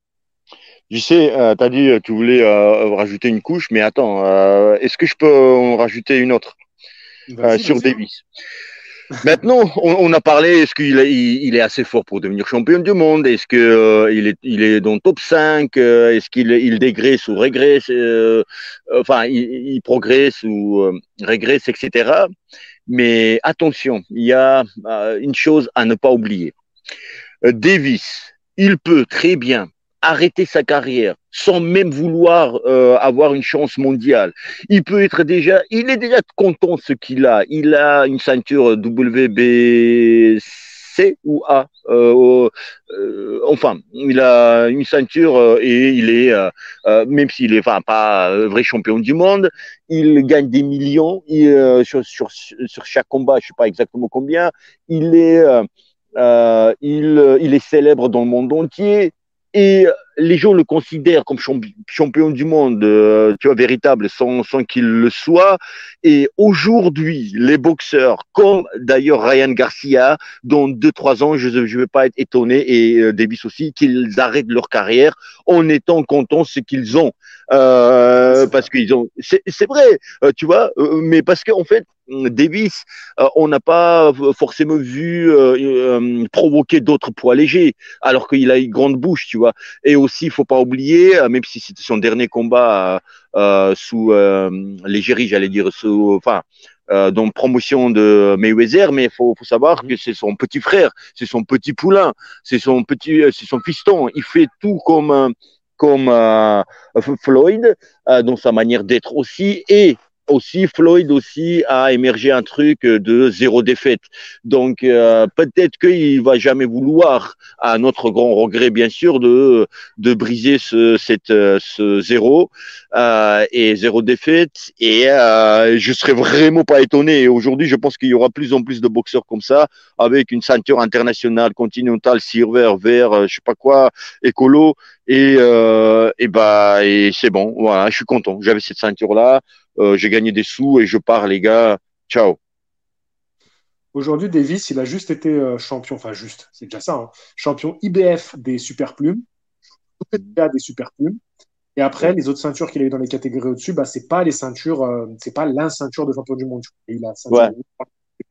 Je sais, euh, t'as dit, euh, tu voulais euh, rajouter une couche, mais attends, euh, est-ce que je peux en rajouter une autre euh, Vas-y, sur vas-y. Davis? Maintenant, on, on a parlé, est-ce qu'il est, il, il est assez fort pour devenir champion du monde? Est-ce que euh, il est, il est dans le top cinq? Euh, Est-ce qu'il il dégraisse ou régresse? euh, Enfin, il, il progresse ou euh, régresse, et cetera. Mais attention, il y a euh, une chose à ne pas oublier. Euh, Davis, il peut très bien arrêter sa carrière sans même vouloir euh, avoir une chance mondiale. Il peut être déjà, il est déjà content de ce qu'il a. Il a une ceinture W B C ou A. Euh, euh, enfin, il a une ceinture euh, et il est, euh, euh, même s'il est enfin, pas euh, vrai champion du monde, il gagne des millions il, euh, sur, sur, sur chaque combat, je sais pas exactement combien. Il est euh, euh, il, il est célèbre dans le monde entier et les gens le considèrent comme champion du monde, euh, tu vois, véritable, sans, sans qu'il le soit. Et aujourd'hui, les boxeurs, comme d'ailleurs Ryan Garcia, dans deux, trois ans, je ne vais pas être étonné, et euh, Davis aussi, qu'ils arrêtent leur carrière en étant contents ce qu'ils ont. Ouais, Euh, c'est vrai. parce qu'ils ont. C'est, c'est vrai, euh, tu vois, euh, mais parce qu'en fait, Davis, euh, on n'a pas forcément vu euh, euh, provoquer d'autres poids légers, alors qu'il a une grande bouche, tu vois. Et aussi, il faut pas oublier, euh, même si c'était son dernier combat euh, euh, sous euh, l'égérie, j'allais dire, sous, enfin, euh, dans promotion de Mayweather, mais il faut, faut savoir que Mhm. c'est son petit frère, c'est son petit poulain, c'est son petit, c'est son fiston. Il fait tout comme euh, comme euh, Floyd euh, dans sa manière d'être aussi, et aussi Floyd aussi a émergé un truc de zéro défaite. Donc euh, peut-être qu'il va jamais vouloir, à notre grand regret bien sûr, de de briser ce cette ce zéro euh, et zéro défaite. Et euh, je serais vraiment pas étonné. Et aujourd'hui, je pense qu'il y aura plus en plus de boxeurs comme ça, avec une ceinture internationale, continentale, silver, vert, euh, je sais pas quoi, écolo. Et euh, et bah et c'est bon. Voilà, je suis content. J'avais cette ceinture là. Euh, j'ai gagné des sous et je pars, les gars. Ciao. Aujourd'hui, Davis, il a juste été euh, champion, enfin juste, c'est déjà ça, hein, champion I B F des super plumes, W T A des super plumes. Et après, Ouais. les autres ceintures qu'il a eu dans les catégories au-dessus, bah, c'est pas les ceintures, euh, c'est pas la ceinture de champion du monde. Il a la ceinture Ouais. rouge,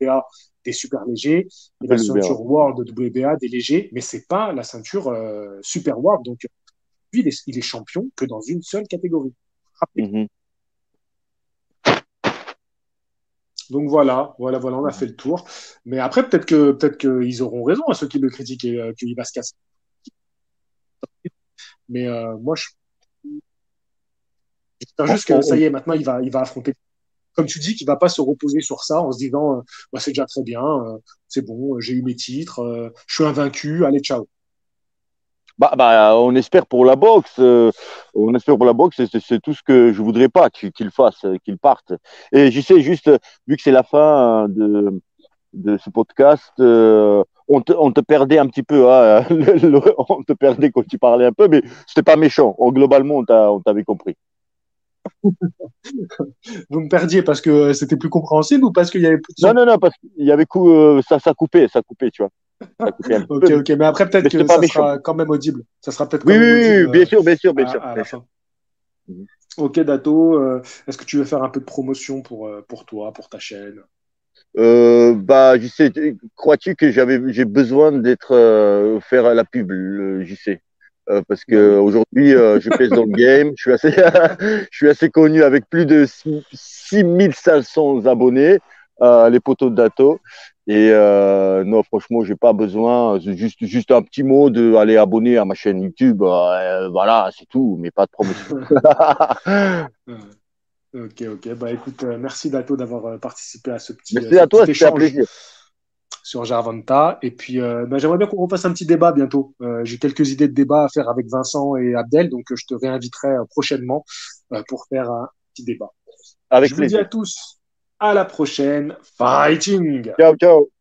B A des super légers et la Super Libéral. ceinture World de W B A des légers, mais c'est pas la ceinture euh, Super World. Donc, lui, il est, il est champion que dans une seule catégorie. Mhm. Donc voilà, voilà, voilà, on a fait le tour. Mais après, peut-être que peut-être qu'ils auront raison, à ceux qui le critiquent, et euh, qu'il va se casser. Mais euh, moi, je- j'espère On- juste que ça on- y est, maintenant, il va, il va affronter. Comme tu dis, qu'il va pas se reposer sur ça en se disant, euh, bah, c'est déjà très bien, euh, c'est bon, euh, j'ai eu mes titres, euh, je suis invaincu, allez, ciao. Bah, bah, on espère pour la boxe, euh, on espère pour la boxe, c'est- c'est c'est tout ce que je voudrais pas qu'il qu'il fasse, euh, qu'il parte. Et je sais juste, euh, vu que c'est la fin de, de ce podcast, euh, on te, on te perdait un petit peu, hein, le- le- on te perdait quand tu parlais un peu, mais c'était pas méchant. En- globalement, on t'a- on t'avait compris. Vous me perdiez parce que euh, c'était plus compréhensible ou parce qu'il y avait plus de Non, son? non, non, parce qu'il y avait coup, euh, ça, ça coupait, ça coupait, tu vois, ça coupait un petit peu, Ok, mais, ok, mais après, peut-être mais c'était que pas ça méchant. sera quand même audible. Ça sera peut-être Oui, quand oui, même oui, audible oui, bien euh, sûr, bien sûr, bien sûr, à, à bien la sûr. fin. Mhm. Ok, Dato, euh, est-ce que tu veux faire un peu de promotion pour, euh, pour toi, pour ta chaîne? Euh, bah, je sais, crois-tu que j'avais, j'ai besoin d'être euh, faire la pub, le J C? Euh, parce Bah que oui. aujourd'hui, euh, je pèse dans le game, je suis assez, je suis assez connu avec plus de six mille cinq cents abonnés, euh, les poteaux de Dato. Et euh, non, franchement, j'ai pas besoin, c'est juste, juste un petit mot de aller abonner à ma chaîne YouTube, euh, voilà, c'est tout, mais pas de promotion. Euh, Ok, ok. Bah écoute, euh, merci Dato d'avoir euh, participé à ce petit, euh, Merci ce à toi, petit c'était un échange plaisir. sur Jarvanta. Et puis, euh, bah, j'aimerais bien qu'on refasse un petit débat bientôt. Euh, j'ai quelques idées de débat à faire avec Vincent et Abdel, donc euh, je te réinviterai euh, prochainement euh, pour faire un petit débat. Avec Je vous dis à plaisir. tous à la prochaine. Fighting! Ciao, ciao.